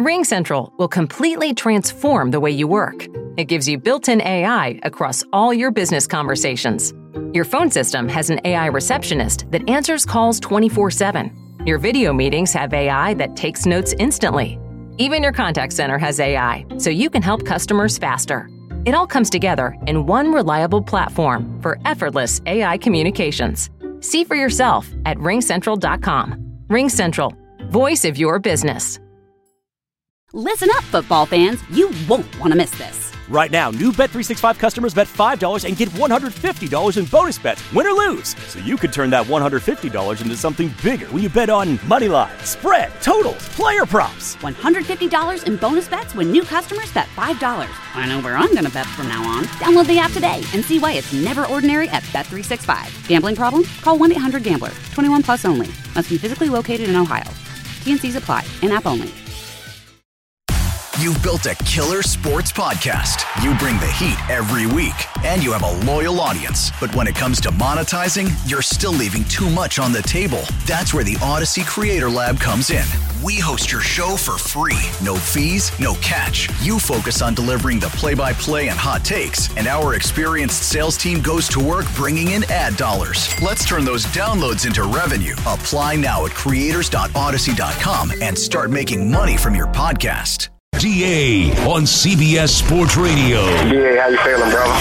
RingCentral will completely transform the way you work. It gives you built-in AI across all your business conversations. Your phone system has an AI receptionist that answers calls 24/7. Your video meetings have AI that takes notes instantly. Even your contact center has AI, so you can help customers faster. It all comes together in one reliable platform for effortless AI communications. See for yourself at ringcentral.com. RingCentral, voice of your business. Listen up, football fans. You won't want to miss this. Right now, new Bet365 customers bet $5 and get $150 in bonus bets, win or lose. So you could turn that $150 into something bigger when you bet on moneyline, spread, totals, player props. $150 in bonus bets when new customers bet $5. I know where I'm going to bet from now on. Download the app today and see why it's never ordinary at Bet365. Gambling problem? Call 1-800-GAMBLER. 21 plus only. Must be physically located in Ohio. T&Cs apply. In-app only. You've built a killer sports podcast. You bring the heat every week, and you have a loyal audience. But when it comes to monetizing, you're still leaving too much on the table. That's where the Odyssey Creator Lab comes in. We host your show for free. No fees, no catch. You focus on delivering the play-by-play and hot takes, and our experienced sales team goes to work bringing in ad dollars. Let's turn those downloads into revenue. Apply now at creators.odyssey.com and start making money from your podcast. DA on CBS Sports Radio. DA, how you feeling, brother?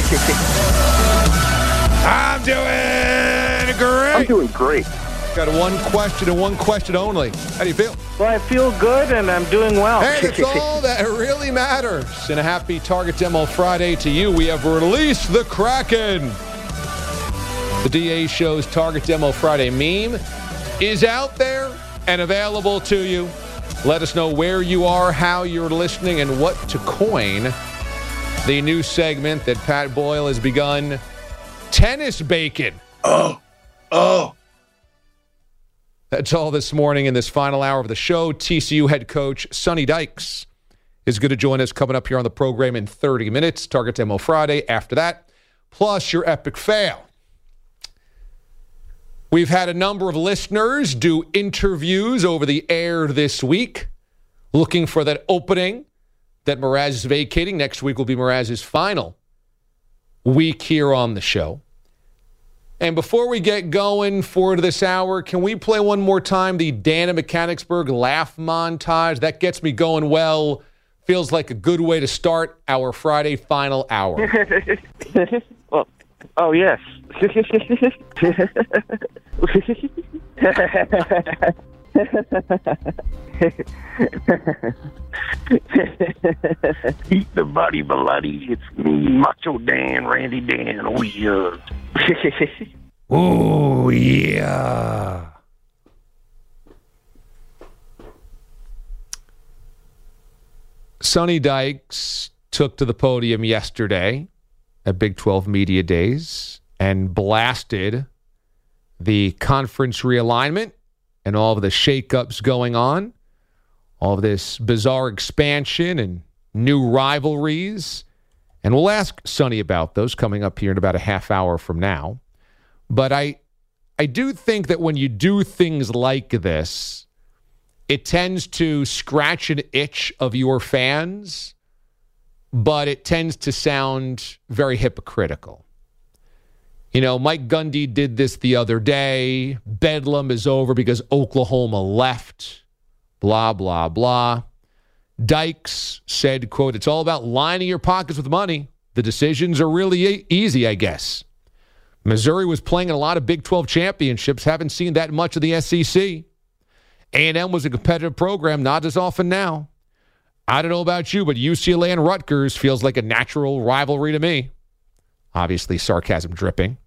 I'm doing great. I'm doing great. Got one question and one question only. How do you feel? Well, I feel good and I'm doing well. Hey, that's all that really matters. And a happy Target Demo Friday to you. We have released the Kraken. The DA Show's Target Demo Friday meme is out there and available to you. Let us know where you are, how you're listening, and what to coin. The new segment that Pat Boyle has begun, Tennis Bacon. Oh. That's all this morning in this final hour of the show. TCU head coach Sonny Dykes is going to join us coming up here on the program in 30 minutes. Target Demo Friday after that, plus your epic fail. We've had a number of listeners do interviews over the air this week, looking for that opening that Mraz is vacating. Next week will be Mraz's final week here on the show. And before we get going for this hour, can we play one more time the Dan in Mechanicsburg laugh montage? That gets me going well. Feels like a good way to start our Friday final hour. Well, oh, yes. Eat the body bloody. It's me, Macho Dan, Randy Dan. Oh, yeah. Oh, yeah. Sonny Dykes took to the podium yesterday at Big 12 Media Days and blasted the conference realignment and all of the shakeups going on, all of this bizarre expansion and new rivalries. And we'll ask Sonny about those coming up here in about a half hour from now. But I do think that when you do things like this, it tends to scratch an itch of your fans, but it tends to sound very hypocritical. You know, Mike Gundy did this the other day. Bedlam is over because Oklahoma left. Blah, blah, blah. Dykes said, quote, "It's all about lining your pockets with money. The decisions are really easy, I guess. Missouri was playing in a lot of Big 12 championships. Haven't seen that much of the SEC. A&M was a competitive program, not as often now. I don't know about you, but UCLA and Rutgers feels like a natural rivalry to me." Obviously, sarcasm dripping.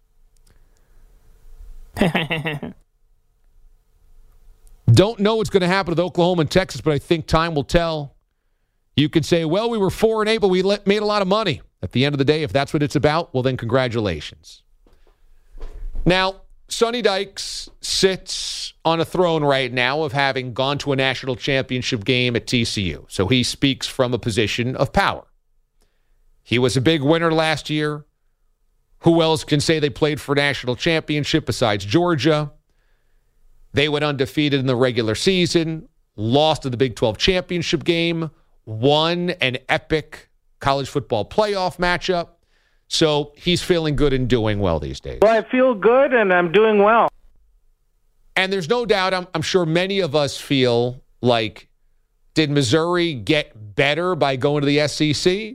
Don't know what's going to happen with Oklahoma and Texas, but I think time will tell. You could say, well, we were 4-8, but we made a lot of money. At the end of the day, if that's what it's about, well, then congratulations. Now, Sonny Dykes sits on a throne right now of having gone to a national championship game at TCU. So he speaks from a position of power. He was a big winner last year. Who else can say they played for a national championship besides Georgia? They went undefeated in the regular season. lost to the Big 12 championship game, won an epic college football playoff matchup. So he's feeling good and doing well these days. Well, I feel good and I'm doing well. And there's no doubt, I'm sure many of us feel like, did Missouri get better by going to the SEC?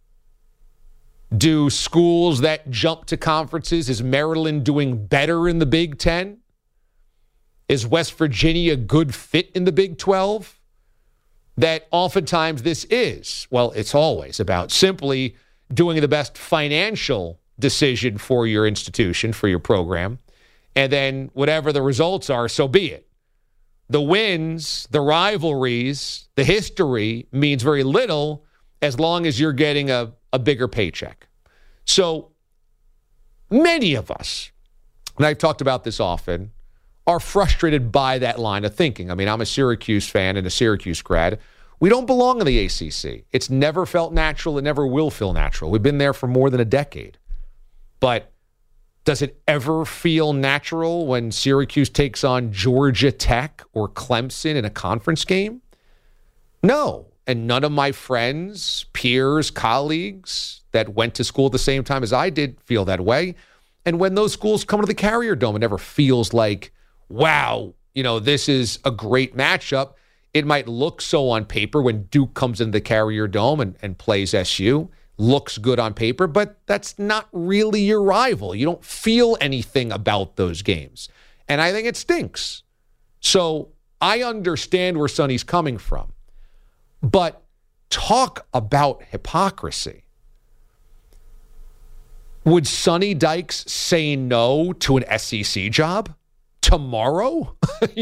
Do schools that jump to conferences, is Maryland doing better in the Big 10? Is West Virginia a good fit in the Big 12? That oftentimes this is, well, it's always about simply doing the best financial decision for your institution, for your program, and then whatever the results are, so be it. The wins, the rivalries, the history means very little as long as you're getting a bigger paycheck. So many of us, and I've talked about this often, are frustrated by that line of thinking. I mean, I'm a Syracuse fan and a Syracuse grad. We don't belong in the ACC. It's never felt natural. It never will feel natural. We've been there for more than a decade. But does it ever feel natural when Syracuse takes on Georgia Tech or Clemson in a conference game? No. And none of my friends, peers, colleagues that went to school at the same time as I did feel that way. And when those schools come to the Carrier Dome, it never feels like, wow, this is a great matchup. It might look so on paper when Duke comes into the Carrier Dome and plays SU. Looks good on paper, but that's not really your rival. You don't feel anything about those games. And I think it stinks. So I understand where Sonny's coming from. But talk about hypocrisy. Would Sonny Dykes say no to an SEC job tomorrow?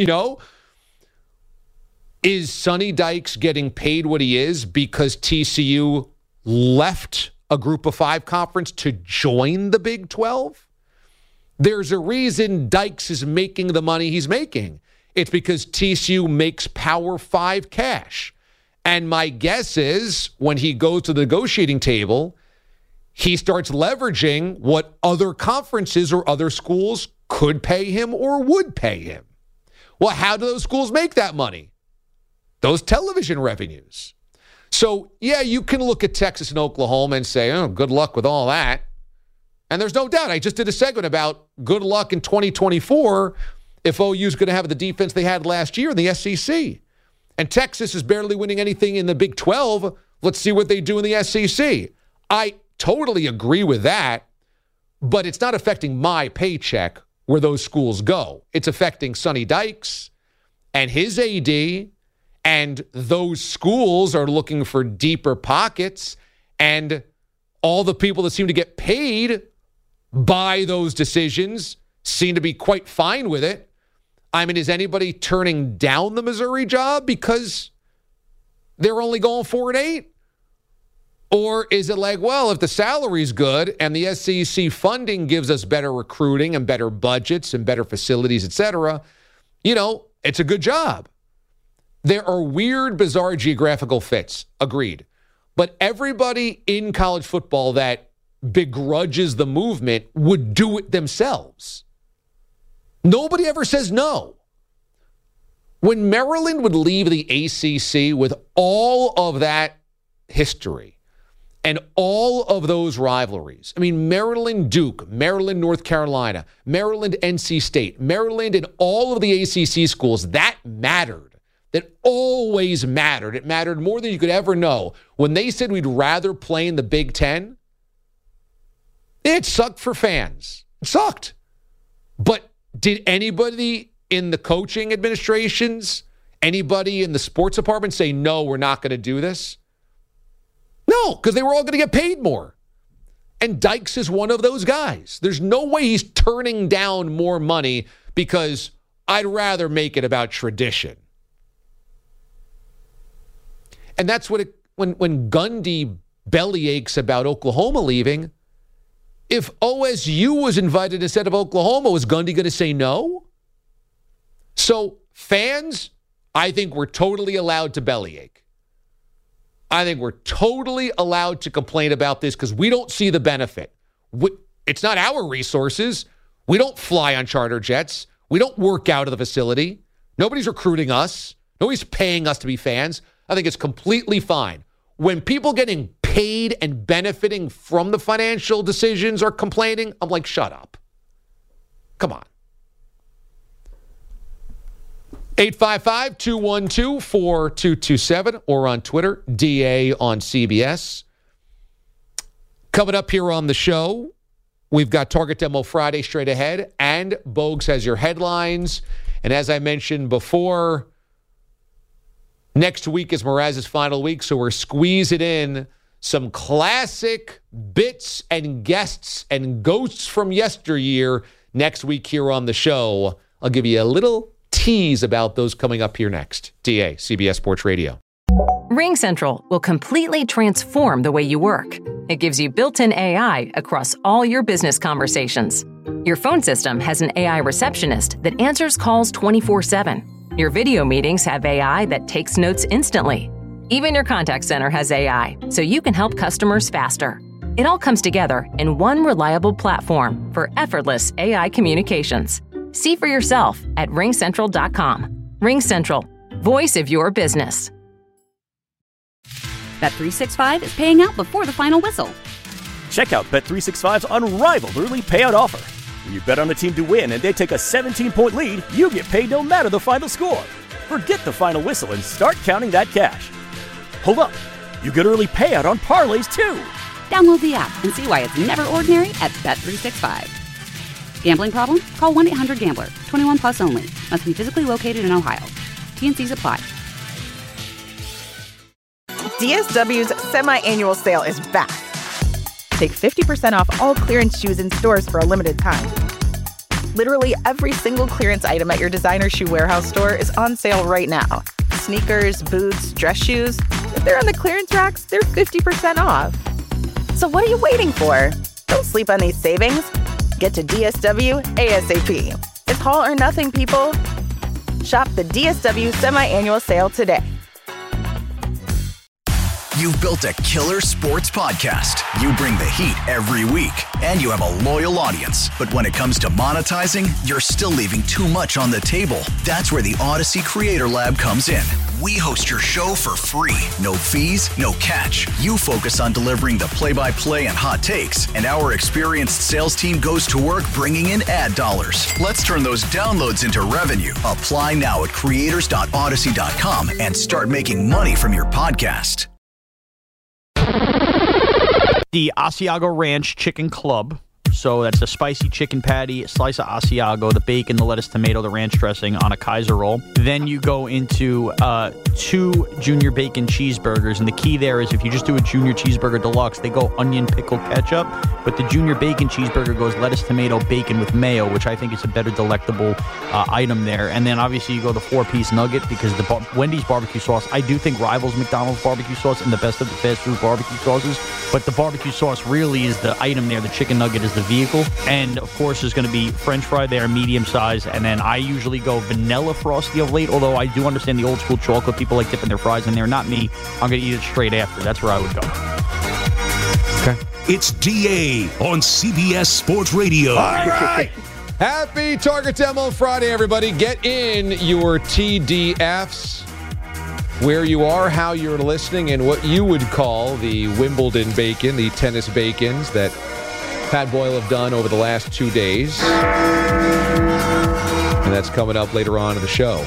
Is Sonny Dykes getting paid what he is because TCU left a Group of 5 conference to join the Big 12? There's a reason Dykes is making the money he's making. It's because TCU makes Power 5 cash. And my guess is when he goes to the negotiating table, he starts leveraging what other conferences or other schools could pay him or would pay him. Well, how do those schools make that money? Those television revenues. So, yeah, you can look at Texas and Oklahoma and say, oh, good luck with all that. And there's no doubt. I just did a segment about good luck in 2024 if OU's going to have the defense they had last year in the SEC. And Texas is barely winning anything in the Big 12. Let's see what they do in the SEC. I totally agree with that, but it's not affecting my paycheck where those schools go. It's affecting Sonny Dykes and his AD. And those schools are looking for deeper pockets, and all the people that seem to get paid by those decisions seem to be quite fine with it. I mean, is anybody turning down the Missouri job because they're only going 4-8? Or is it like, well, if the salary's good and the SEC funding gives us better recruiting and better budgets and better facilities, et cetera, it's a good job. There are weird, bizarre geographical fits. Agreed. But everybody in college football that begrudges the movement would do it themselves. Nobody ever says no. When Maryland would leave the ACC with all of that history and all of those rivalries, I mean, Maryland-Duke, Maryland-North Carolina, Maryland-NC State, Maryland and all of the ACC schools, that mattered. That always mattered. It mattered more than you could ever know. When they said we'd rather play in the Big 10, it sucked for fans. It sucked. But did anybody in the coaching administrations, anybody in the sports department say, no, we're not going to do this? No, because they were all going to get paid more. And Dykes is one of those guys. There's no way he's turning down more money because I'd rather make it about tradition. And that's what when Gundy bellyaches about Oklahoma leaving, if OSU was invited instead of Oklahoma, was Gundy going to say no? So fans, I think we're totally allowed to bellyache. I think we're totally allowed to complain about this because we don't see the benefit. It's not our resources. We don't fly on charter jets. We don't work out of the facility. Nobody's recruiting us. Nobody's paying us to be fans. I think it's completely fine. When people getting paid and benefiting from the financial decisions are complaining, I'm like, shut up. Come on. 855-212-4227 or on Twitter, DA on CBS. Coming up here on the show, we've got Target Demo Friday straight ahead, and Bogues has your headlines. And as I mentioned before, next week is Mraz's final week, so we're squeezing in some classic bits and guests and ghosts from yesteryear next week here on the show. I'll give you a little tease about those coming up here next. DA, CBS Sports Radio. RingCentral will completely transform the way you work. It gives you built-in AI across all your business conversations. Your phone system has an AI receptionist that answers calls 24/7. Your video meetings have AI that takes notes instantly. Even your contact center has AI, so you can help customers faster. It all comes together in one reliable platform for effortless AI communications. See for yourself at ringcentral.com. RingCentral, voice of your business. Bet365 is paying out before the final whistle. Check out Bet365's unrivaled early payout offer. When you bet on a team to win and they take a 17-point lead, you get paid no matter the final score. Forget the final whistle and start counting that cash. Hold up. You get early payout on parlays, too. Download the app and see why it's never ordinary at Bet365. Gambling problem? Call 1-800-GAMBLER. 21 plus only. Must be physically located in Ohio. T&Cs apply. DSW's semi-annual sale is back. Take 50% off all clearance shoes in stores for a limited time. Literally every single clearance item at your designer shoe warehouse store is on sale right now. Sneakers, boots, dress shoes. If they're on the clearance racks, they're 50% off. So what are you waiting for? Don't sleep on these savings. Get to DSW ASAP. It's all or nothing, people. Shop the DSW semi-annual sale today. You've built a killer sports podcast. You bring the heat every week, and you have a loyal audience. But when it comes to monetizing, you're still leaving too much on the table. That's where the Odyssey Creator Lab comes in. We host your show for free. No fees, no catch. You focus on delivering the play-by-play and hot takes, and our experienced sales team goes to work bringing in ad dollars. Let's turn those downloads into revenue. Apply now at creators.odyssey.com and start making money from your podcast. The Asiago Ranch Chicken Club. So that's a spicy chicken patty, a slice of Asiago, the bacon, the lettuce, tomato, the ranch dressing on a Kaiser roll. Then you go into 2 junior bacon cheeseburgers. And the key there is if you just do a junior cheeseburger deluxe, they go onion, pickle, ketchup. But the junior bacon cheeseburger goes lettuce, tomato, bacon with mayo, which I think is a better delectable item there. And then obviously you go the 4-piece nugget because the Wendy's barbecue sauce, I do think rivals McDonald's barbecue sauce and the best of the fast food barbecue sauces. But the barbecue sauce really is the item there. The chicken nugget is the vehicle. And of course there's going to be French fry there, medium size. And then I usually go vanilla Frosty of late, although I do understand the old school chocolate. People like dipping their fries in there. Not me. I'm going to eat it straight after. That's where I would go. Okay. It's DA on CBS Sports Radio. All right. Happy Target Demo Friday, everybody. Get in your TDFs, where you are, how you're listening, and what you would call the Wimbledon bacon, the tennis bacons that Pat Boyle have done over the last 2 days. And that's coming up later on in the show.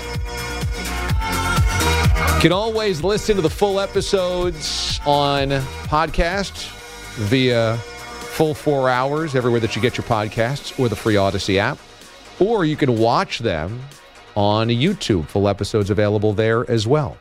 You can always listen to the full episodes on podcast via full 4 hours everywhere that you get your podcasts or the free Odyssey app. Or you can watch them on YouTube. Full episodes available there as well.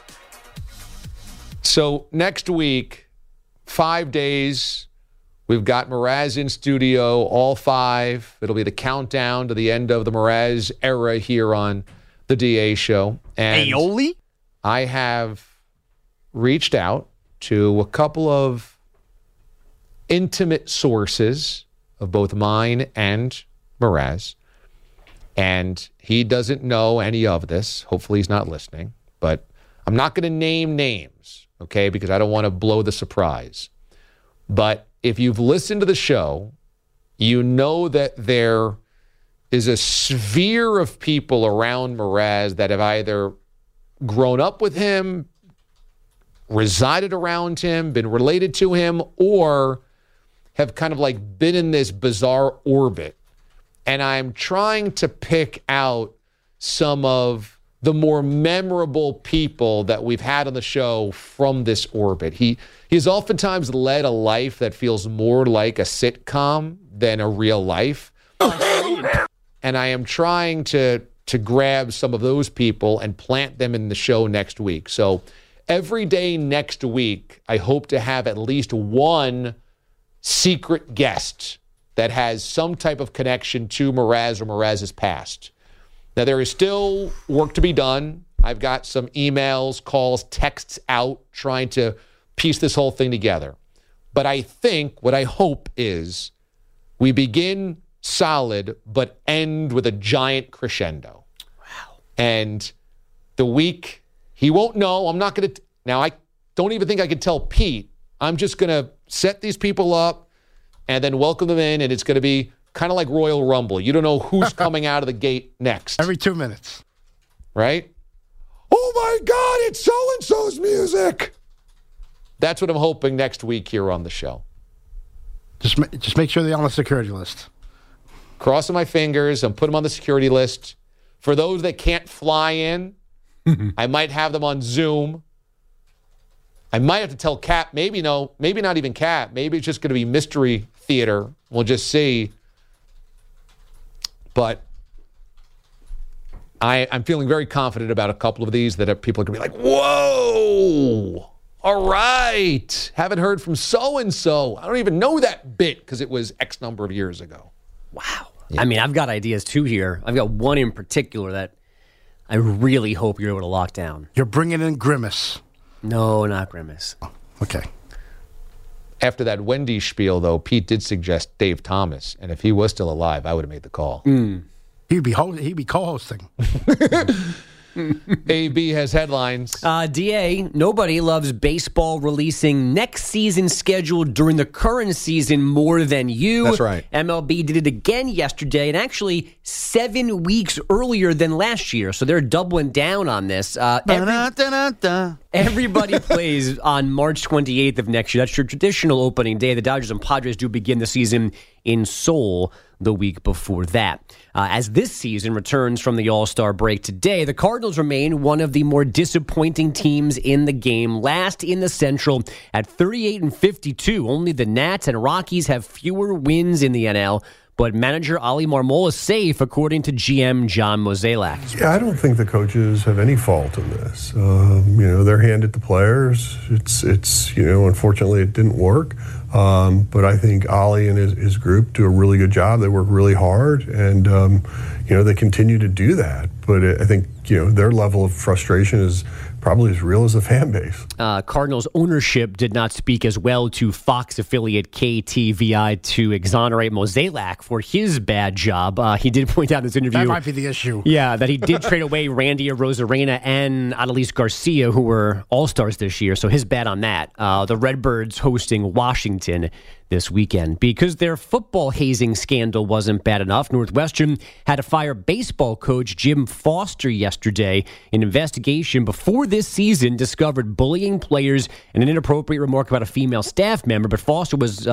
So next week, 5 days, we've got Mraz in studio, all 5. It'll be the countdown to the end of the Mraz era here on the DA show. And aioli? I have reached out to a couple of intimate sources of both mine and Mraz, and he doesn't know any of this. Hopefully he's not listening, but I'm not going to name names, okay, because I don't want to blow the surprise. But if you've listened to the show, you know that there is a sphere of people around Mraz that have either grown up with him, resided around him, been related to him, or have kind of like been in this bizarre orbit. And I'm trying to pick out some of the more memorable people that we've had on the show from this orbit. He's oftentimes led a life that feels more like a sitcom than a real life. And I am trying to grab some of those people and plant them in the show next week. So every day next week, I hope to have at least one secret guest that has some type of connection to Mraz or Mraz's past. Now, there is still work to be done. I've got some emails, calls, texts out trying to piece this whole thing together. But I think what I hope is we begin solid but end with a giant crescendo. Wow. And the week, he won't know. I'm not going to. Now, I don't even think I could tell Pete. I'm just going to set these people up and then welcome them in, and it's going to be kind of like Royal Rumble. You don't know who's coming out of the gate next. Every 2 minutes. Right? Oh, my God, it's so-and-so's music. That's what I'm hoping next week here on the show. Just make sure they're on the security list. Crossing my fingers and put them on the security list. For those that can't fly in, I might have them on Zoom. I might have to tell Cap, maybe not even Cap. Maybe it's just going to be mystery theater. We'll just see. But I'm feeling very confident about a couple of these that people are going to be like, whoa, all right. Haven't heard from so-and-so. I don't even know that bit because it was X number of years ago. Wow. Yeah. I mean, I've got ideas too here. I've got one in particular that I really hope you're able to lock down. You're bringing in Grimace. No, not Grimace. Oh, okay. After that Wendy spiel, though, Pete did suggest Dave Thomas, and if he was still alive, I would have made the call. He'd be co-hosting. AB has headlines. DA, nobody loves baseball releasing next season's schedule during the current season more than you. That's right. MLB did it again yesterday, and actually 7 weeks earlier than last year. So they're doubling down on this. Everybody plays on March 28th of next year. That's your traditional opening day. The Dodgers and Padres do begin the season in Seoul the week before that. As this season returns from the All-Star break today, the Cardinals remain one of the more disappointing teams in the game. Last in the Central at 38-52. Only the Nats and Rockies have fewer wins in the NL. But manager Ali Marmol is safe, according to GM John Mozeliak. Yeah, I don't think the coaches have any fault in this. They're handed the players. It's unfortunately it didn't work. But I think Ali and his group do a really good job. They work really hard, and they continue to do that. But I think their level of frustration is probably as real as the fan base. Cardinals ownership did not speak as well to Fox affiliate KTVI to exonerate Mozeliak for his bad job. He did point out in this interview... That might be the issue. Yeah, that he did trade away Randy Arozarena and Adolis Garcia, who were all-stars this year, so his bad on that. The Redbirds hosting Washington this weekend. Because their football hazing scandal wasn't bad enough, Northwestern had to fire baseball coach Jim Foster yesterday. An investigation before this season discovered bullying players and an inappropriate remark about a female staff member, but Foster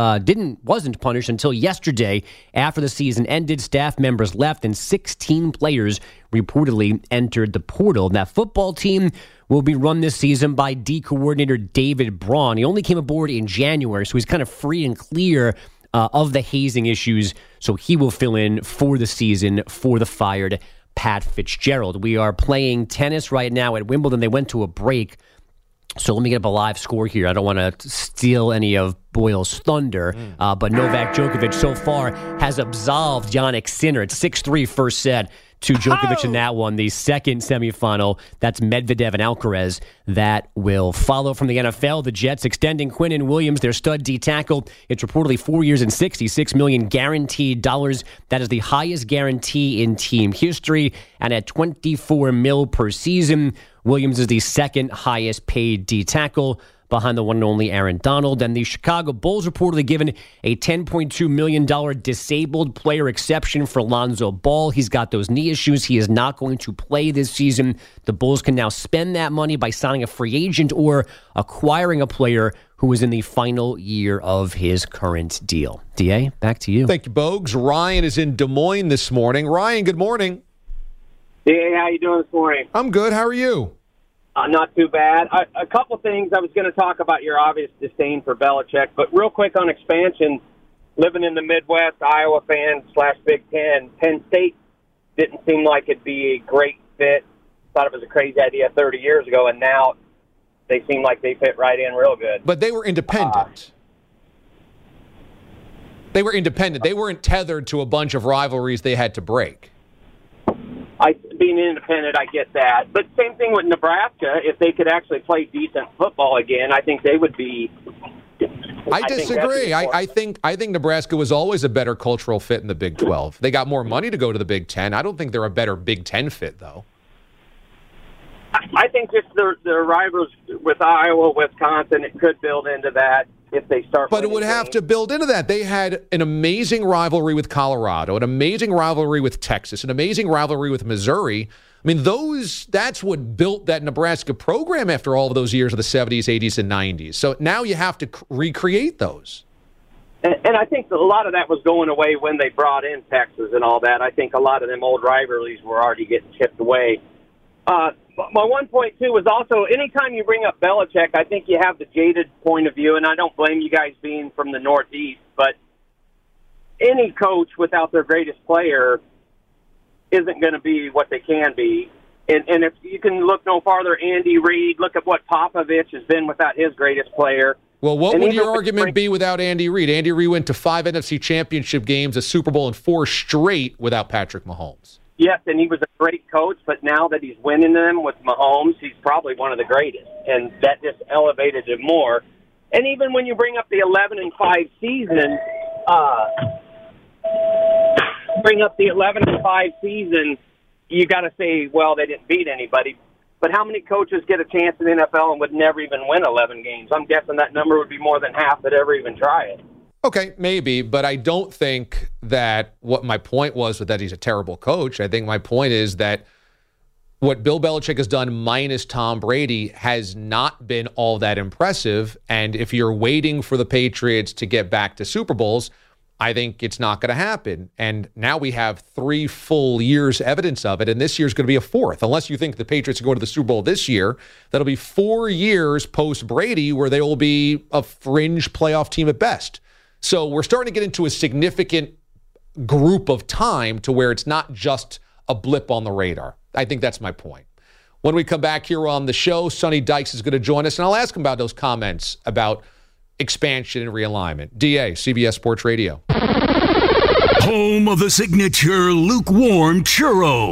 wasn't punished until yesterday. After the season ended, staff members left and 16 players reportedly entered the portal. That football team will be run this season by D coordinator David Braun. He only came aboard in January, so he's kind of free and clear of the hazing issues, so he will fill in for the season for the fired Pat Fitzgerald. We are playing tennis right now at Wimbledon. They went to a break, so let me get up a live score here. I don't want to steal any of Boyle's thunder, but Novak Djokovic so far has absolved Jannik Sinner. It's 6-3 first set to Djokovic in that one. The second semifinal, that's Medvedev and Alcaraz. That will follow. From the NFL, the Jets extending Quinnen Williams, their stud D tackle. It's reportedly 4 years and $66 million guaranteed dollars. That is the highest guarantee in team history, and at $24 million per season. Williams is the second highest paid D tackle. behind the one and only Aaron Donald. And the Chicago Bulls reportedly given a $10.2 million disabled player exception for Lonzo Ball. He's got those knee issues. He is not going to play this season. The Bulls can now spend that money by signing a free agent or acquiring a player who is in the final year of his current deal. DA, back to you. Thank you, Bogues. Ryan is in Des Moines this morning. Ryan, good morning. Hey, how you doing this morning? I'm good. How are you? Not too bad. A couple things. I was going to talk about your obvious disdain for Belichick, but real quick on expansion, living in the Midwest, Iowa fan / Big Ten, Penn State didn't seem like it'd be a great fit. Thought it was a crazy idea 30 years ago, and now they seem like they fit right in real good. But they were independent. They were independent. They weren't tethered to a bunch of rivalries they had to break. Being independent, I get that. But same thing with Nebraska. If they could actually play decent football again, I think they would be. I disagree. I think Nebraska was always a better cultural fit in the Big 12. They got more money to go to the Big 10. I don't think they're a better Big 10 fit, though. I think just their rivals with Iowa, Wisconsin, it could build into that if they start. But it would have to build into that. They had an amazing rivalry with Colorado, an amazing rivalry with Texas, an amazing rivalry with Missouri. I mean, that's what built that Nebraska program after all of those years of the 70s, 80s, and 90s. So now you have to recreate those. And I think a lot of that was going away when they brought in Texas and all that. I think a lot of them old rivalries were already getting chipped away. My 1.2 was also, anytime you bring up Belichick, I think you have the jaded point of view, and I don't blame you guys being from the Northeast, but any coach without their greatest player isn't going to be what they can be. And if you can look no farther, Andy Reid, look at what Popovich has been without his greatest player. Well, what would your argument be without Andy Reid? Andy Reid went to 5 NFC championship games, a Super Bowl, and 4 straight without Patrick Mahomes. Yes, and he was a great coach, but now that he's winning them with Mahomes, he's probably one of the greatest, and that just elevated him more. And even when you bring up the 11-5 season, you got to say, well, they didn't beat anybody. But how many coaches get a chance in the NFL and would never even win 11 games? I'm guessing that number would be more than half that ever even try it. Okay, maybe, but I don't think that what my point was that he's a terrible coach. I think my point is that what Bill Belichick has done minus Tom Brady has not been all that impressive. And if you're waiting for the Patriots to get back to Super Bowls, I think it's not going to happen. And now we have 3 full years evidence of it, and this year's going to be a 4th. Unless you think the Patriots are going to the Super Bowl this year, that'll be 4 years post-Brady where they will be a fringe playoff team at best. So we're starting to get into a significant group of time to where it's not just a blip on the radar. I think that's my point. When we come back here on the show, Sonny Dykes is going to join us, and I'll ask him about those comments about expansion and realignment. DA, CBS Sports Radio. Home of the signature lukewarm churro.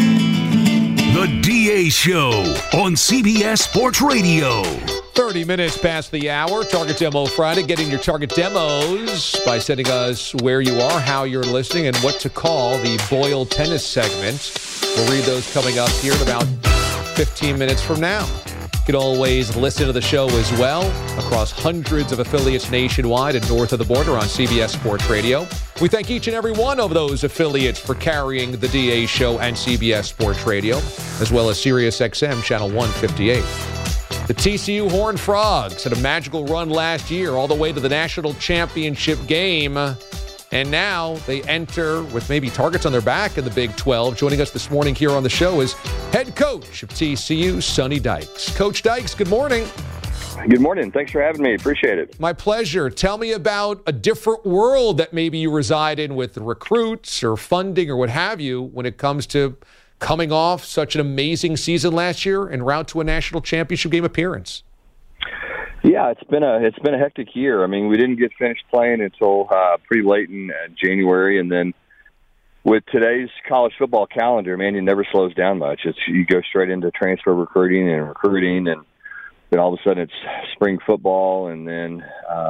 The DA Show on CBS Sports Radio. 30 minutes past the hour. Target Demo Friday. Getting your target demos by sending us where you are, how you're listening, and what to call the Boyle Tennis segment. We'll read those coming up here in about 15 minutes from now. You can always listen to the show as well across hundreds of affiliates nationwide and north of the border on CBS Sports Radio. We thank each and every one of those affiliates for carrying the DA Show and CBS Sports Radio, as well as Sirius XM Channel 158. The TCU Horned Frogs had a magical run last year all the way to the national championship game. And now they enter with maybe targets on their back in the Big 12. Joining us this morning here on the show is head coach of TCU, Sonny Dykes. Coach Dykes, good morning. Good morning. Thanks for having me. Appreciate it. My pleasure. Tell me about a different world that maybe you reside in with recruits or funding or what have you when it comes to coming off such an amazing season last year en route to a national championship game appearance. Yeah, it's been a hectic year. I mean, we didn't get finished playing until pretty late in January, and then with today's college football calendar, man, it never slows down much. You go straight into transfer recruiting, and then all of a sudden it's spring football, and then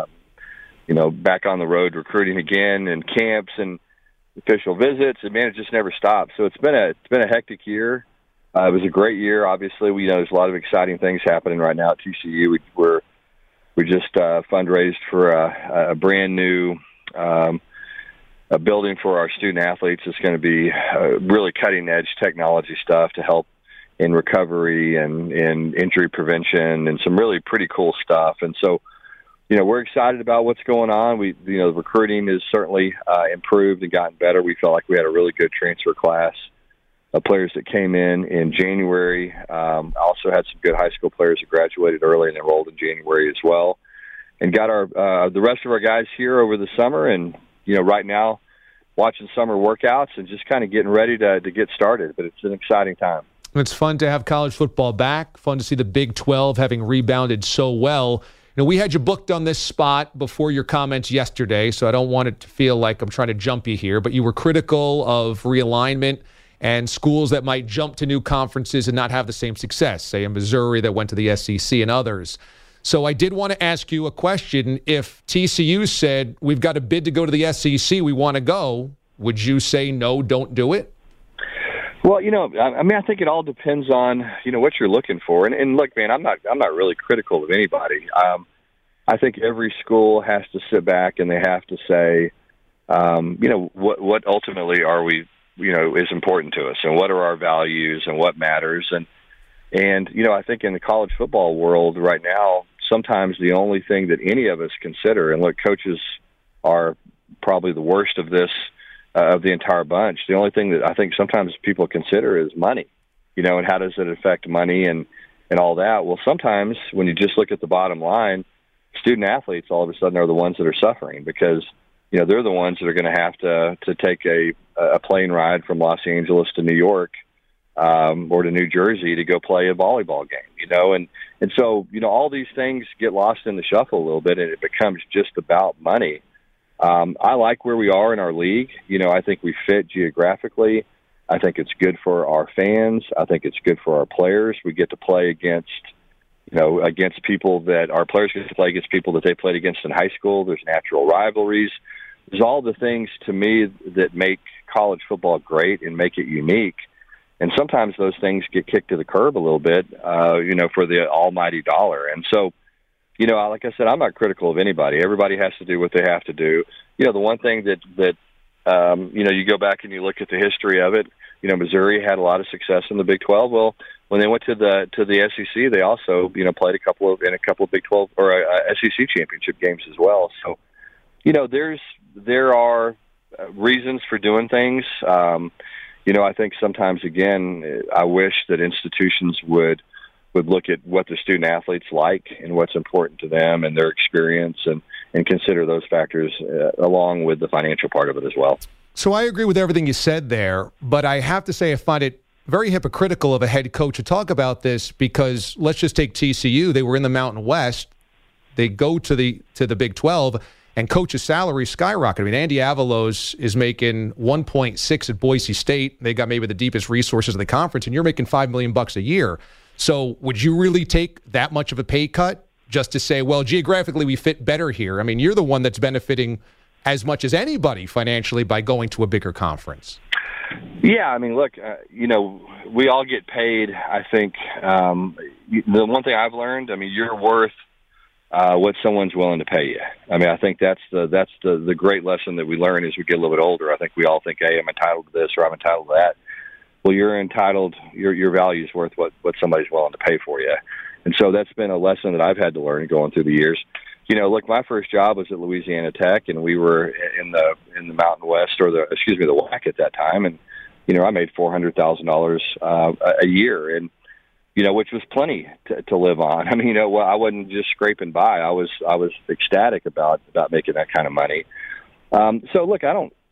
back on the road recruiting again, and camps and official visits, and man, it just never stops. So it's been a hectic year. It was a great year. Obviously, there's a lot of exciting things happening right now at TCU. We're we just fundraised for a brand new a building for our student athletes. It's going to be really cutting edge technology stuff to help in recovery and in injury prevention and some really pretty cool stuff. And so, we're excited about what's going on. The recruiting is certainly improved and gotten better. We felt like we had a really good transfer class of players that came in January. Also had some good high school players that graduated early and enrolled in January as well. And got the rest of our guys here over the summer. And, right now, watching summer workouts and just kind of getting ready to get started. But it's an exciting time. It's fun to have college football back. Fun to see the Big 12 having rebounded so well. We had you booked on this spot before your comments yesterday, so I don't want it to feel like I'm trying to jump you here, but you were critical of realignment and schools that might jump to new conferences and not have the same success, say in Missouri that went to the SEC and others. So I did want to ask you a question. If TCU said, we've got a bid to go to the SEC, we want to go, would you say no, don't do it? Well, I think it all depends on, what you're looking for. And look, man, I'm not really critical of anybody. I think every school has to sit back and they have to say, what ultimately are we, is important to us and what are our values and what matters. And I think in the college football world right now, sometimes the only thing that any of us consider, and look, coaches are probably the worst of this, of the entire bunch. The only thing that I think sometimes people consider is money, and how does it affect money and all that. Well, sometimes when you just look at the bottom line, student athletes all of a sudden are the ones that are suffering because, they're the ones that are going to have to take a plane ride from Los Angeles to New York or to New Jersey to go play a volleyball game, and so, all these things get lost in the shuffle a little bit and it becomes just about money. I like where we are in our league. I think we fit geographically. I think it's good for our fans. I think it's good for our players. We get to play against people that our players get to play against people that they played against in high school. There's natural rivalries. There's all the things to me that make college football great and make it unique. And sometimes those things get kicked to the curb a little bit, for the almighty dollar. And so, like I said, I'm not critical of anybody. Everybody has to do what they have to do. The one thing that you go back and you look at the history of it, Missouri had a lot of success in the Big 12. Well, when they went to the SEC, they also, played a couple of Big 12 or SEC championship games as well. So, there are reasons for doing things. I think sometimes, again, I wish that institutions would look at what the student athletes like and what's important to them and their experience and consider those factors along with the financial part of it as well. So I agree with everything you said there, but I have to say I find it very hypocritical of a head coach to talk about this because let's just take TCU. They were in the Mountain West. They go to the Big 12 and coach's salary skyrocketed. I mean, Andy Avalos is making $1.6 at Boise State. They got maybe the deepest resources in the conference, and you're making $5 million a year. So would you really take that much of a pay cut just to say, well, geographically we fit better here? I mean, you're the one that's benefiting as much as anybody financially by going to a bigger conference. Yeah, I mean, look, we all get paid, I think. The one thing I've learned, I mean, you're worth what someone's willing to pay you. I mean, I think that's the great lesson that we learn as we get a little bit older. I think we all think, hey, I'm entitled to this or I'm entitled to that. Well, you're entitled, your value is worth what somebody's willing to pay for you. And so that's been a lesson that I've had to learn going through the years. Look, my first job was at Louisiana Tech, and we were in the Mountain West, or the WAC at that time. And, I made $400,000 a year, and, which was plenty to live on. I mean, I wasn't just scraping by. I was ecstatic about making that kind of money. So look,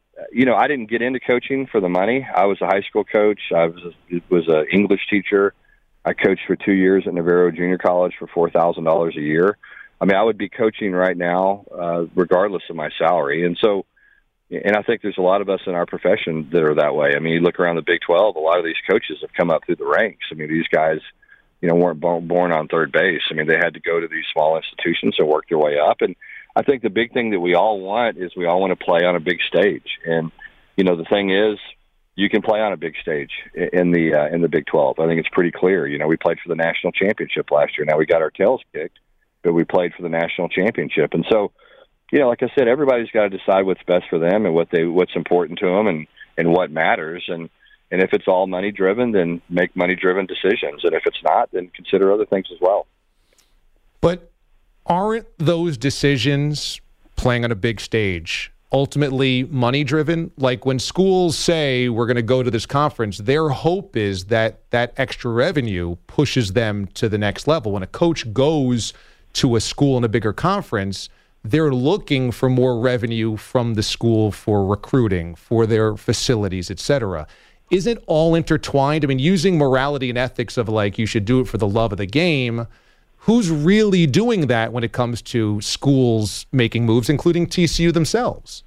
I didn't get into coaching for the money. I was a high school coach. I was an English teacher. I coached for 2 years at Navarro Junior College for $4,000 a year. I mean, I would be coaching right now, regardless of my salary. And so, and I think there's a lot of us in our profession that are that way. I mean, you look around the Big 12, a lot of these coaches have come up through the ranks. I mean, these guys, weren't born on third base. I mean, they had to go to these small institutions and work their way up. And I think the big thing that we all want is we all want to play on a big stage. And, the thing is, you can play on a big stage in the Big 12. I think it's pretty clear. We played for the national championship last year. Now we got our tails kicked. we played for the national championship. And so, like I said, everybody's got to decide what's best for them and what's important to them and what matters. And if it's all money driven, then make money driven decisions. And if it's not, then consider other things as well. But aren't those decisions, playing on a big stage, ultimately money driven? Like when schools say we're going to go to this conference, their hope is that that extra revenue pushes them to the next level. When a coach goes to a school in a bigger conference, they're looking for more revenue from the school for recruiting, for their facilities, et cetera. Isn't all intertwined? I mean, using morality and ethics of like you should do it for the love of the game, who's really doing that when it comes to schools making moves, including TCU themselves?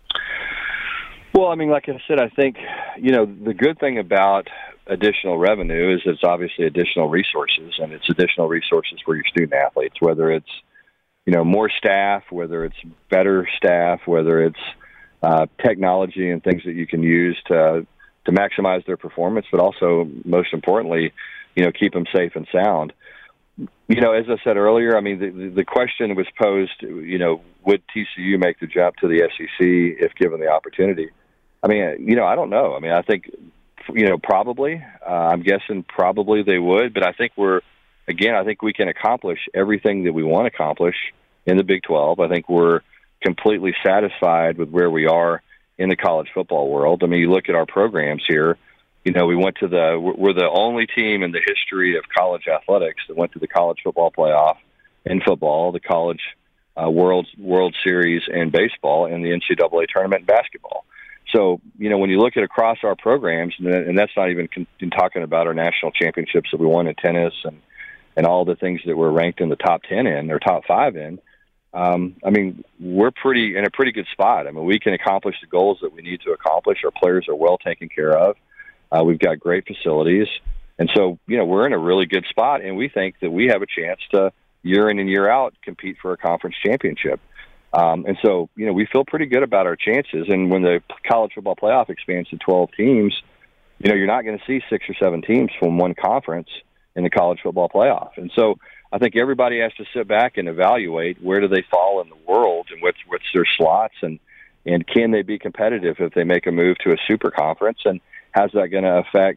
Well, I mean, like I said, I think, the good thing about additional revenue is it's obviously additional resources, and it's additional resources for your student athletes, whether it's, more staff, whether it's better staff, whether it's technology and things that you can use to maximize their performance, but also, most importantly, keep them safe and sound. As I said earlier, I mean, the question was posed, would TCU make the jump to the SEC if given the opportunity? I mean, I don't know. I mean, I think, probably. I'm guessing probably they would, but I think I think we can accomplish everything that we want to accomplish in the Big 12. I think we're completely satisfied with where we are in the college football world. I mean, you look at our programs here. We're the only team in the history of college athletics that went to the college football playoff in football, the college World Series in baseball, and the NCAA tournament in basketball. So, when you look at across our programs, and that's not even talking about our national championships that we won in tennis and all the things that we're ranked in the top 10 in or top 5 in, I mean, we're in a pretty good spot. I mean, we can accomplish the goals that we need to accomplish. Our players are well taken care of. We've got great facilities. And so, we're in a really good spot, and we think that we have a chance to, year in and year out, compete for a conference championship. And so, we feel pretty good about our chances. And when the college football playoff expands to 12 teams, you're not going to see 6 or 7 teams from one conference in the college football playoff. And so I think everybody has to sit back and evaluate where do they fall in the world and what's their slots and can they be competitive if they make a move to a super conference, and how's that going to affect,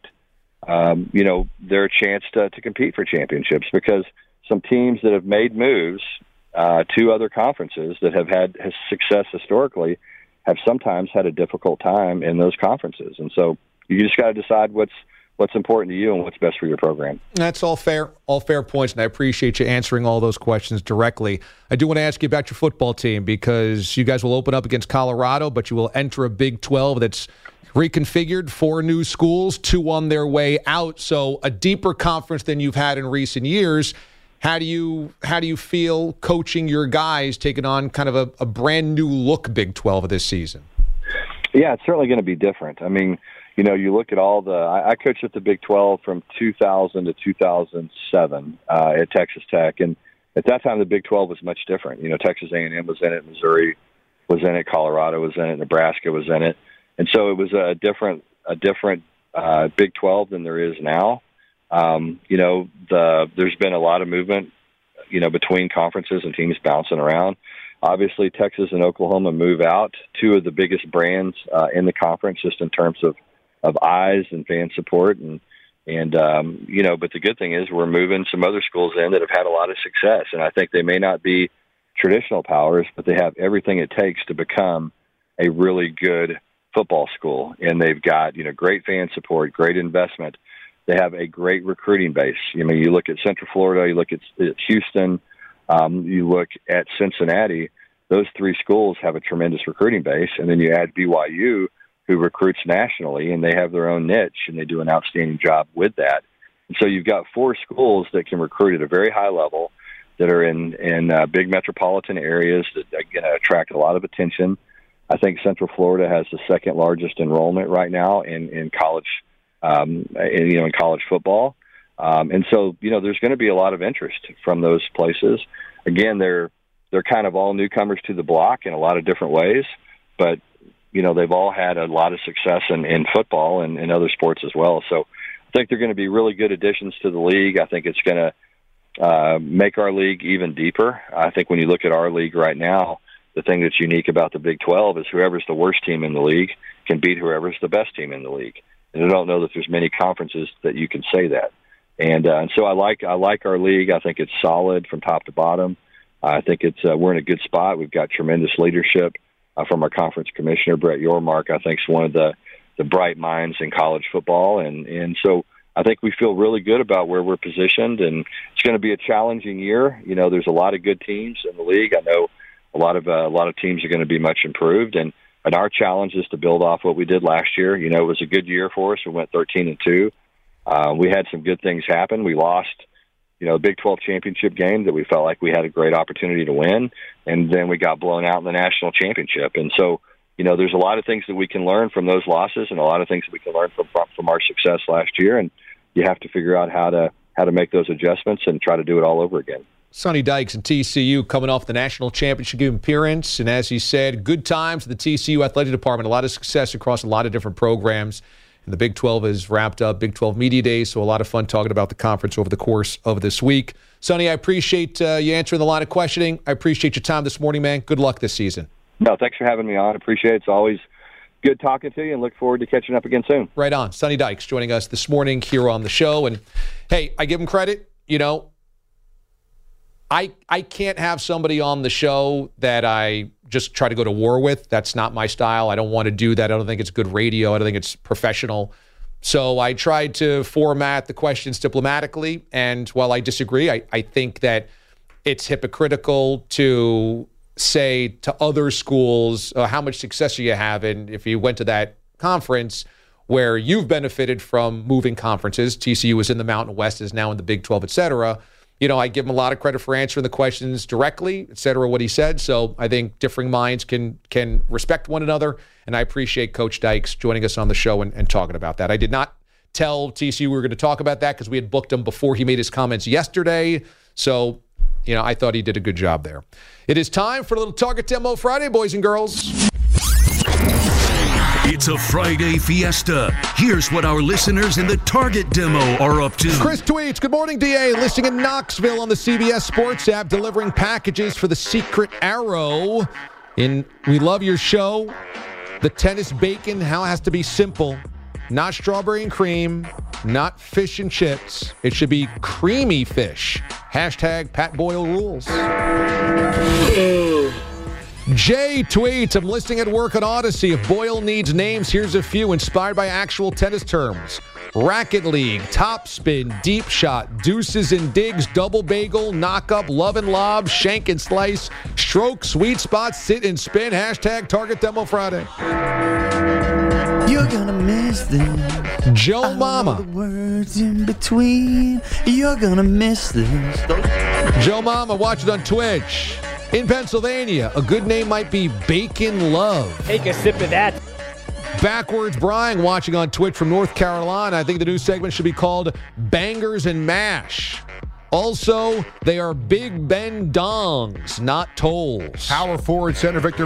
their chance to compete for championships? Because some teams that have made moves to other conferences that have had success historically have sometimes had a difficult time in those conferences. And so you just got to decide what's important to you and what's best for your program. That's all fair points, and I appreciate you answering all those questions directly. I do want to ask you about your football team, because you guys will open up against Colorado, but you will enter a Big 12 that's reconfigured, 4 new schools, 2 on their way out, so a deeper conference than you've had in recent years. How do you feel coaching your guys, taking on kind of a brand new look Big 12 of this season? Yeah, it's certainly going to be different. I mean, you look at I coached at the Big 12 from 2000 to 2007 at Texas Tech, and at that time the Big 12 was much different. Texas A&M was in it, Missouri was in it, Colorado was in it, Nebraska was in it, and so it was a different Big 12 than there is now. There's been a lot of movement, between conferences and teams bouncing around. Obviously, Texas and Oklahoma move out, 2 of the biggest brands in the conference, just in terms of eyes and fan support. But the good thing is we're moving some other schools in that have had a lot of success. And I think they may not be traditional powers, but they have everything it takes to become a really good football school. And they've got, great fan support, great investment. They have a great recruiting base. You look at Central Florida, you look at Houston, you look at Cincinnati. Those 3 schools have a tremendous recruiting base. And then you add BYU, who recruits nationally, and they have their own niche, and they do an outstanding job with that. And so you've got 4 schools that can recruit at a very high level, that are in big metropolitan areas that attract a lot of attention. I think Central Florida has the 2nd largest enrollment right now in college, in college football. And so, there's going to be a lot of interest from those places. Again, they're kind of all newcomers to the block in a lot of different ways, but they've all had a lot of success in football and in other sports as well. So I think they're going to be really good additions to the league. I think it's going to make our league even deeper. I think when you look at our league right now, the thing that's unique about the Big 12 is whoever's the worst team in the league can beat whoever's the best team in the league. And I don't know that there's many conferences that you can say that. And so I like our league. I think it's solid from top to bottom. I think we're in a good spot. We've got tremendous leadership from our conference commissioner, Brett Yormark. I think is one of the bright minds in college football. And so I think we feel really good about where we're positioned, and it's going to be a challenging year. You know, there's a lot of good teams in the league. I know a lot of teams are going to be much improved, and our challenge is to build off what we did last year. You know, it was a good year for us. We went 13-2. We had some good things happen. We lost, a Big 12 championship game that we felt like we had a great opportunity to win, and then we got blown out in the national championship. And so, there's a lot of things that we can learn from those losses, and a lot of things that we can learn from our success last year. And you have to figure out how to make those adjustments and try to do it all over again. Sonny Dykes and TCU coming off the national championship appearance, and as he said, good times in the TCU athletic department, a lot of success across a lot of different programs. And the Big 12 is wrapped up, Big 12 Media Days, so a lot of fun talking about the conference over the course of this week. Sonny, I appreciate you answering the line of questioning. I appreciate your time this morning, man. Good luck this season. No, thanks for having me on. Appreciate it. It's always good talking to you, and look forward to catching up again soon. Right on. Sonny Dykes joining us this morning here on the show. And, hey, I give him credit. I can't have somebody on the show that I just try to go to war with. That's not my style. I don't want to do that. I don't think it's good radio. I don't think it's professional. So I tried to format the questions diplomatically. And while I disagree, I think that it's hypocritical to say to other schools how much success you have. And if you went to that conference where you've benefited from moving conferences, TCU was in the Mountain West, is now in the Big 12, et cetera. I give him a lot of credit for answering the questions directly, et cetera, what he said. So I think differing minds can respect one another. And I appreciate Coach Dykes joining us on the show and talking about that. I did not tell TCU we were going to talk about that because we had booked him before he made his comments yesterday. So, I thought he did a good job there. It is time for a little Target Demo Friday, boys and girls. It's a Friday fiesta. Here's what our listeners in the Target Demo are up to. Chris tweets, good morning, DA. Listing in Knoxville on the CBS Sports app, delivering packages for the Secret Arrow. We love your show. The tennis bacon has to be simple. Not strawberry and cream, not fish and chips. It should be creamy fish. Hashtag Pat Boyle rules. Jay tweets, I'm listening at work on Odyssey. If Boyle needs names, here's a few inspired by actual tennis terms. Racket League, Top Spin, Deep Shot, Deuces and Digs, Double Bagel, Knock Up, Love and Lob, Shank and Slice, Stroke, Sweet Spot, Sit and Spin. Hashtag Target Demo Friday. You're gonna miss this. Joe Mama. The words in between. You're gonna miss this. Joe Mama, watch it on Twitch. In Pennsylvania, a good name might be Bacon Love. Take a sip of that. Backwards Brian, watching on Twitch from North Carolina. I think the new segment should be called Bangers and Mash. Also, they are Big Ben dongs, not tolls. Power forward center Victor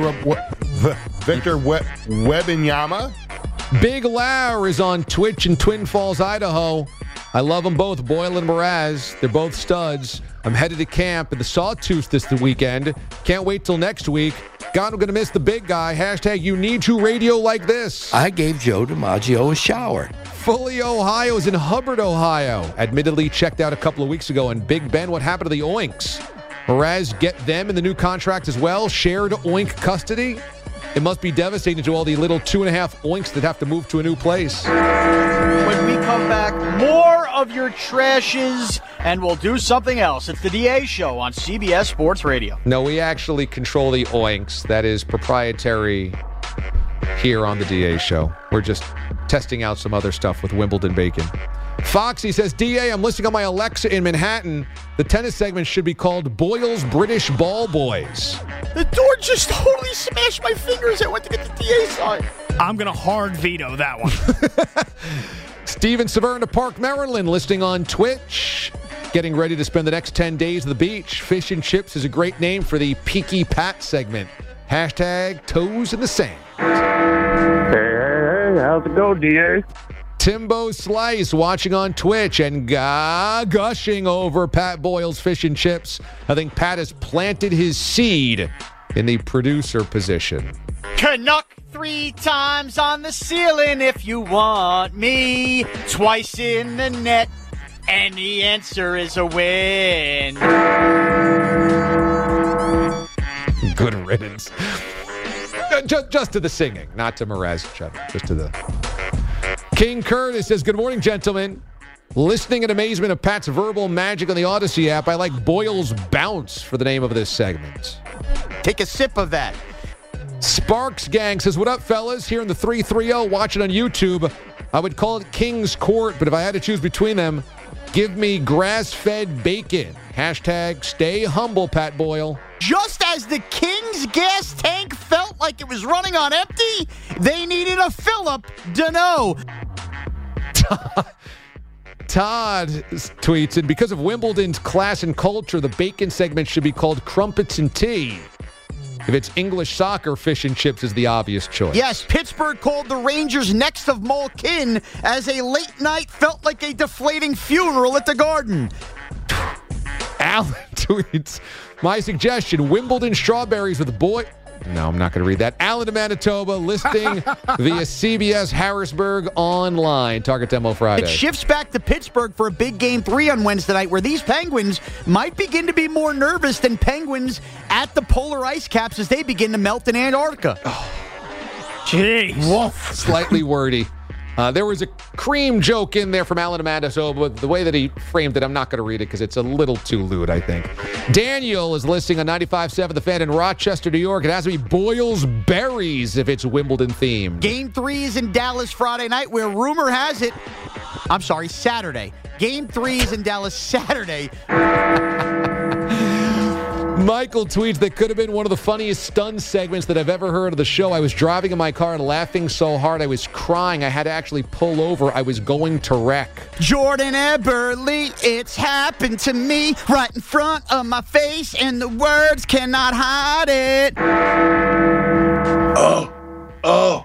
Wembanyama. Big Lar is on Twitch in Twin Falls, Idaho. I love them both, Boyle and Mraz. They're both studs. I'm headed to camp in the Sawtooth this weekend. Can't wait till next week. God, I'm going to miss the big guy. Hashtag you need to radio like this. I gave Joe DiMaggio a shower. Foley, Ohio is in Hubbard, Ohio. Admittedly checked out a couple of weeks ago. And Big Ben, what happened to the Oinks? Mraz, get them in the new contract as well. Shared Oink custody. It must be devastating to all the little 2.5 oinks that have to move to a new place. When we come back, more of your trashes, and we'll do something else. It's the DA Show on CBS Sports Radio. No, we actually control the oinks. That is proprietary here on the DA Show. We're just testing out some other stuff with Wimbledon bacon. Foxy says, DA, I'm listening on my Alexa in Manhattan. The tennis segment should be called Boyle's British Ball Boys. The door just totally smashed my fingers. I went to get the DA sign. I'm going to hard veto that one. Steven Severna Park, Maryland, listening on Twitch. Getting ready to spend the next 10 days at the beach. Fish and Chips is a great name for the Peaky Pat segment. Hashtag toes in the sand. Hey, how's it going, DA? Timbo Slice watching on Twitch and gushing over Pat Boyle's fish and chips. I think Pat has planted his seed in the producer position. Canuck 3 times on the ceiling if you want me. Twice in the net, and the answer is a win. Good riddance. Just to the singing, not to Mraz. Just to the... King Curtis says, good morning, gentlemen. Listening in amazement of Pat's verbal magic on the Odyssey app, I like Boyle's Bounce for the name of this segment. Take a sip of that. Sparks Gang says, what up, fellas? Here in the 330, watching on YouTube. I would call it King's Court, but if I had to choose between them, give me grass-fed bacon. Hashtag stay humble, Pat Boyle. Just as the King's gas tank felt like it was running on empty, they needed a fill-up. Dunno. Todd tweets, and because of Wimbledon's class and culture, the bacon segment should be called Crumpets and Tea. If it's English soccer, fish and chips is the obvious choice. Yes, Pittsburgh called the Rangers next of Malkin as a late night felt like a deflating funeral at the Garden. Alan tweets, my suggestion, Wimbledon strawberries with boy... No, I'm not going to read that. Alan to Manitoba, listing via CBS Harrisburg online. Target Demo Friday. It shifts back to Pittsburgh for a big Game 3 on Wednesday night, where these Penguins might begin to be more nervous than Penguins at the polar ice caps as they begin to melt in Antarctica. Jeez. Woof. Slightly wordy. There was a cream joke in there from Alan to Manitoba, but the way that he framed it, I'm not going to read it because it's a little too lewd, I think. Daniel is listening on 95.7 The Fan in Rochester, New York. It has to be Boyle's Berries if it's Wimbledon themed. Game 3 is in Dallas Friday night, where rumor has it, Saturday. Game 3 is in Dallas Saturday. Michael tweets, that could have been one of the funniest stun segments that I've ever heard of the show. I was driving in my car and laughing so hard I was crying. I had to actually pull over. I was going to wreck. Jordan Eberle, it's happened to me right in front of my face, and the words cannot hide it. Oh.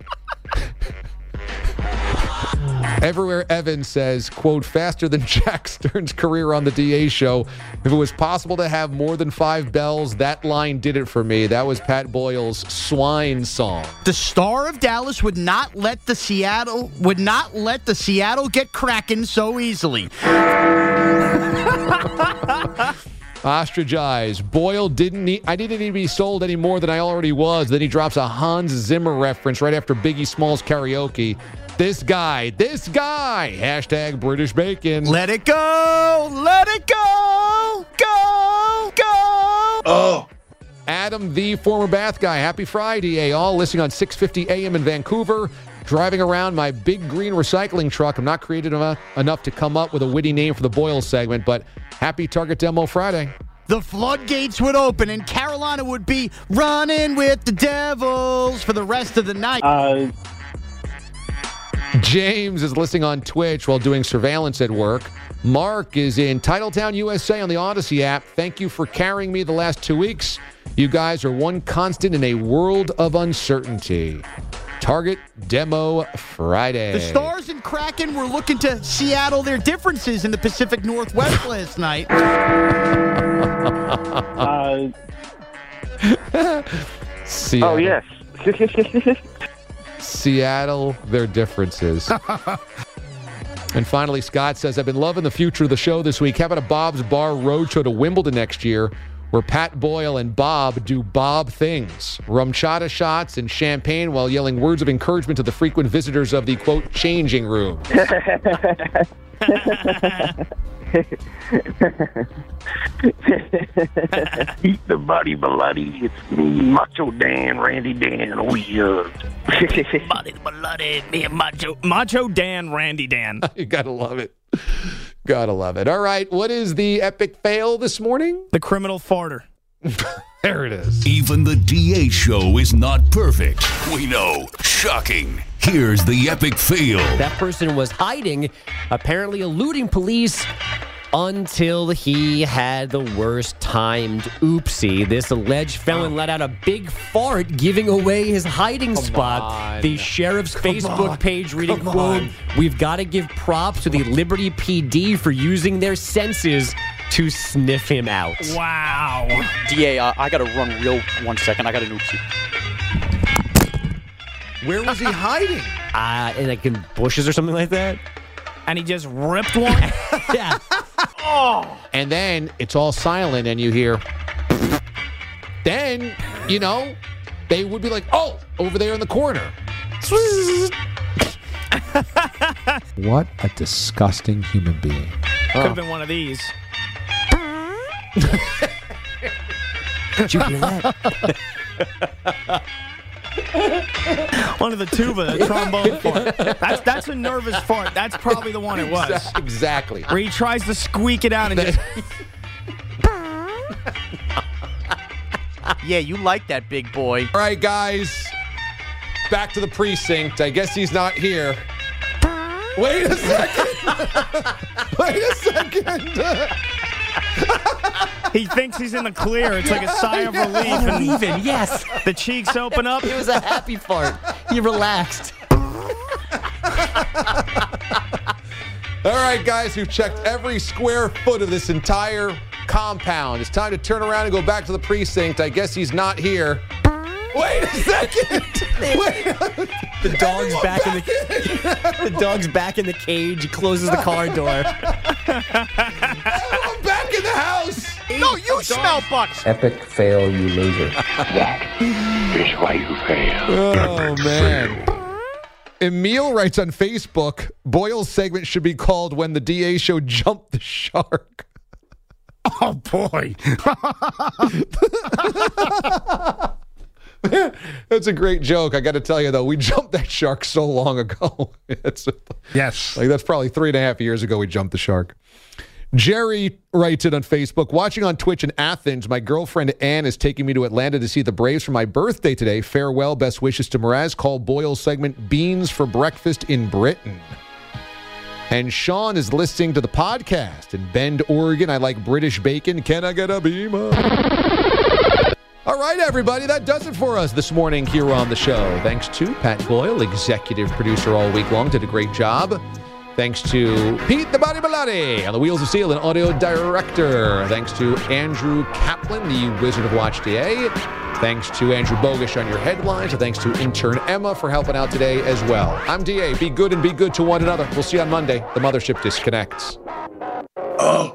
Everywhere Evan says, quote, faster than Jack Stern's career on the DA show. If it was possible to have more than 5 bells, that line did it for me. That was Pat Boyle's swine song. The star of Dallas would not let the Seattle get cracking so easily. Ostracize. Boyle I didn't need to be sold any more than I already was. Then he drops a Hans Zimmer reference right after Biggie Smalls karaoke. This guy. Hashtag British Bacon. Let it go. Go. Oh. Adam, the former Bath guy. Happy Friday, all listening on 650 AM in Vancouver. Driving around my big green recycling truck. I'm not creative enough to come up with a witty name for the Boyle segment, but happy Target Demo Friday. The floodgates would open and Carolina would be running with the Devils for the rest of the night. James is listening on Twitch while doing surveillance at work. Mark is in Titletown, USA on the Odyssey app. Thank you for carrying me the last 2 weeks. You guys are one constant in a world of uncertainty. Target Demo Friday. The Stars and Kraken were looking to Seattle their differences in the Pacific Northwest last night. Seattle. Oh, yes. Seattle, their differences. And finally, Scott says, I've been loving the future of the show this week. How about a Bob's Bar Roadshow to Wimbledon next year, where Pat Boyle and Bob do Bob things. Rumchata shots and champagne while yelling words of encouragement to the frequent visitors of the, quote, changing room. Eat the body bloody. It's me, Macho Dan, Randy Dan. Oh, yeah. Body bloody, me and Macho Dan, Randy Dan. You gotta love it. Gotta love it. All right, what is the epic fail this morning? The criminal farter. There it is. Even the DA show is not perfect. We know. Shocking. Here's the epic fail. That person was hiding, apparently eluding police Until he had the worst timed oopsie. This alleged felon let out a big fart, giving away his hiding spot. The sheriff's Facebook page reading, quote, "We've got to give props to the Liberty PD for using their senses to sniff him out." Wow. DA, I got to run real 1 second. I got an oopsie. Where was he hiding? Like in bushes or something like that. And he just ripped one? Yeah. Oh. And then it's all silent and you hear, then, they would be like, oh, over there in the corner. What a disgusting human being. Could have been one of these. Did you hear that? One of the tuba, the trombone fart. That's a nervous fart. That's probably the one it was. Exactly. Where he tries to squeak it out and just... Yeah, you like that, big boy. All right, guys. Back to the precinct. I guess he's not here. Wait a second. Wait a second. He thinks he's in the clear. It's like a sigh of relief. And Even, yes. the cheeks open up. It was a happy fart. He relaxed. All right, guys, we've checked every square foot of this entire compound. It's time to turn around and go back to the precinct. I guess he's not here. Wait a second. The dog's back in the dog's back in the cage. He closes the car door. Everyone back in the house. No, you smell butts. Epic fail, you loser. That is why you fail. Oh, man. Emil writes on Facebook, Boyle's segment should be called When the DA Show Jumped the Shark. Oh, boy. That's a great joke. I got to tell you, though, we jumped that shark so long ago. Yes. That's probably 3.5 years ago we jumped the shark. Jerry writes it on Facebook. Watching on Twitch in Athens, my girlfriend Ann is taking me to Atlanta to see the Braves for my birthday today. Farewell, best wishes to Mraz. Call Boyle's segment Beans for Breakfast in Britain. And Sean is listening to the podcast in Bend, Oregon. I like British bacon. Can I get a Beamer? All right, everybody, that does it for us this morning here on the show. Thanks to Pat Boyle, executive producer all week long, did a great job. Thanks to Pete the Body Bellotti on the Wheels of Steel and audio director. Thanks to Andrew Kaplan, the Wizard of Watch DA. Thanks to Andrew Bogish on your headlines. And thanks to intern Emma for helping out today as well. I'm DA. Be good and be good to one another. We'll see you on Monday. The Mothership disconnects. Oh.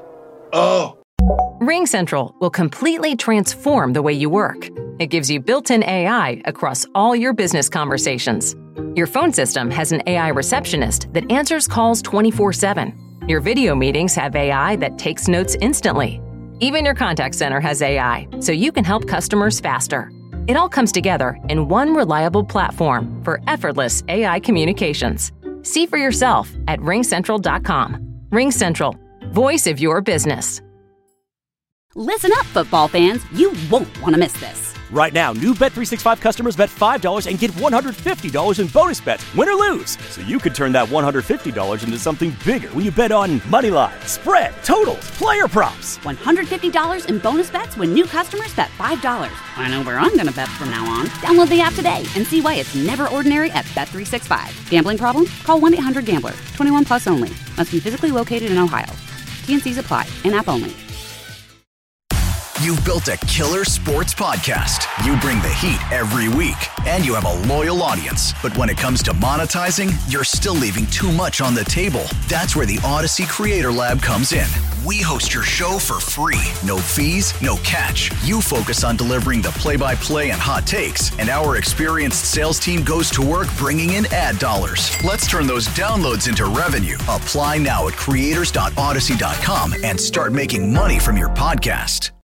RingCentral will completely transform the way you work. It gives you built-in AI across all your business conversations. Your phone system has an AI receptionist that answers calls 24/7. Your video meetings have AI that takes notes instantly. Even your contact center has AI, so you can help customers faster. It all comes together in one reliable platform for effortless AI communications. See for yourself at ringcentral.com. RingCentral, voice of your business. Listen up, football fans. You won't want to miss this. Right now, new Bet365 customers bet $5 and get $150 in bonus bets, win or lose. So you could turn that $150 into something bigger when you bet on moneyline, spread, totals, player props. $150 in bonus bets when new customers bet $5. I know where I'm going to bet from now on. Download the app today and see why it's never ordinary at Bet365. Gambling problem? Call 1-800-GAMBLER. 21 plus only. Must be physically located in Ohio. T&Cs apply. In-app only. You've built a killer sports podcast. You bring the heat every week, and you have a loyal audience. But when it comes to monetizing, you're still leaving too much on the table. That's where the Odyssey Creator Lab comes in. We host your show for free. No fees, no catch. You focus on delivering the play-by-play and hot takes, and our experienced sales team goes to work bringing in ad dollars. Let's turn those downloads into revenue. Apply now at creators.odyssey.com and start making money from your podcast.